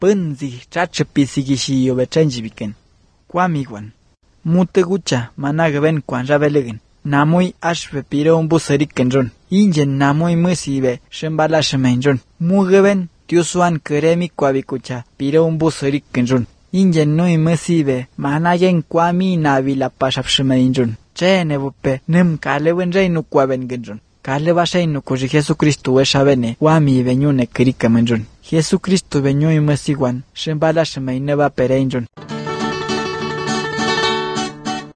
Punzi chachapisigishiyo bechenjibiken. Kwamiguan. Mutegucha managaben kwan rabelegen. Namui ashbe pire un buserikenjon. Injen namui musibe shembala shemenjon. Mugeben tiusuan keremi kwabikucha pire un buserikenjon. Injen nui musibe managen kwami navila pashap shemenjon. Chene bupe nem kalewen reinu kwaben genjon. Kale bashainu kuji Jesucristo eshabene wami benyune kirikamenjon. Jesucristo benyo imesiguan shembala shemeneba pereinjon.